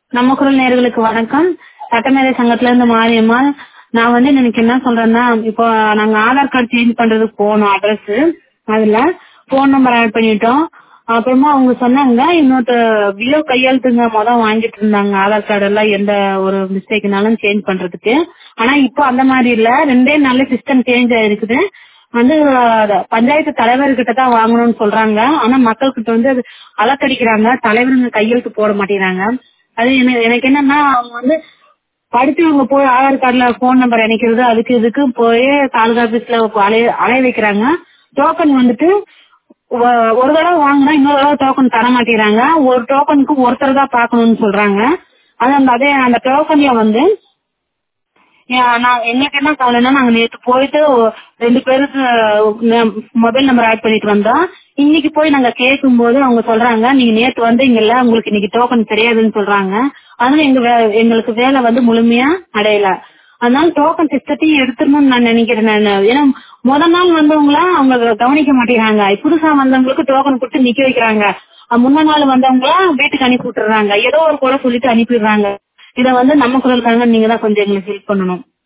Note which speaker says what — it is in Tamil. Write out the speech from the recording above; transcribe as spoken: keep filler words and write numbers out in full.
Speaker 1: நம்ம குரல் நேயர்களுக்கு வணக்கம். சட்டமேதை சங்கத்துல இருந்து மாரியம்மாள். நான் வந்து எனக்கு என்ன சொல்றேன்னா, இப்போ நாங்க ஆதார் கார்டு சேஞ்ச் பண்றதுக்கு போனோம். அட்ரஸ் அதுல போன் நம்பர் ஆட் பண்ணிட்டோம். அப்புறமா அவங்க சொன்னாங்க இன்னொரு வியோ கையெழுத்துங்க மொதல் வாங்கிட்டு இருந்தாங்க ஆதார் கார்டு எல்லாம் எந்த ஒரு மிஸ்டேக்னாலும் சேஞ்ச் பண்றதுக்கு. ஆனா இப்போ அந்த மாதிரி இல்ல, ரெண்டே நாள்ல சிஸ்டம் சேஞ்ச் ஆயிருக்குது. வந்து பஞ்சாயத்து தலைவர்கிட்ட தான் வாங்கணும்னு சொல்றாங்க. ஆனா மக்கள்கிட்ட வந்து அது அலக்கடிக்கிறாங்க, தலைவருங்க கையெழுத்து போட மாட்டேங்கிறாங்க. அது எனக்கு என்னன்னா, அவங்க வந்து படிச்சவங்க போய் ஆதார் கார்டுல போன் நம்பர் இணைக்கிறது அதுக்கு இதுக்கு போய் தாலுகா ஆபீஸ்ல அலைய அலைய வைக்கிறாங்க. டோக்கன் வந்துட்டு ஒரு தடவை வாங்கினா இன்னொரு தடவை டோக்கன் தர மாட்டேங்கிறாங்க. ஒரு டோக்கனுக்கு ஒருத்தர் தான் பாக்கணும்னு சொல்றாங்க. அது அந்த அதே அந்த டோக்கன்ல வந்து நான் எங்களுக்கு என்ன கவலைன்னா, நாங்க நேற்று போயிட்டு ரெண்டு பேருக்கு மொபைல் நம்பர் ஆட் பண்ணிட்டு வந்தோம். இன்னைக்கு போய் நாங்க கேட்கும் போது அவங்க சொல்றாங்க, நீங்க நேற்று வந்தீங்கல்ல, உங்களுக்கு இன்னைக்கு டோக்கன் தெரியாதுன்னு சொல்றாங்க. அதனால எங்க எங்களுக்கு வேலை வந்து முழுமையா அடையல. அதனால டோக்கன் சிஸ்டத்தையும் எடுத்துடணும்னு நான் நினைக்கிறேன். நான் ஏன்னா முதல் நாள் வந்தவங்கள அவங்க கவனிக்க மாட்டேங்கிறாங்க. புதுசா வந்தவங்களுக்கு டோக்கன் கொடுத்து நிக்க வைக்கிறாங்க. முன்ன நாள் வந்தவங்கள வீட்டுக்கு அனுப்பி விட்டுறாங்க. ஏதோ ஒரு கூட சொல்லிட்டு அனுப்பிடுறாங்க. இதை வந்து நம்ம குரலுக்காக நீங்க தான் கொஞ்சம் எங்களுக்கு ஹெல்ப் பண்ணணும்.